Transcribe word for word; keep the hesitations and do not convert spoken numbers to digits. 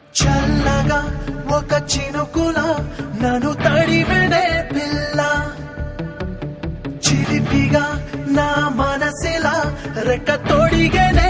చల్లగా ఒక చినుకుల నన్ను తడిమెనే పిల్ల చిలిపిగా నా మనసిలా రెక్క తొడిగేనే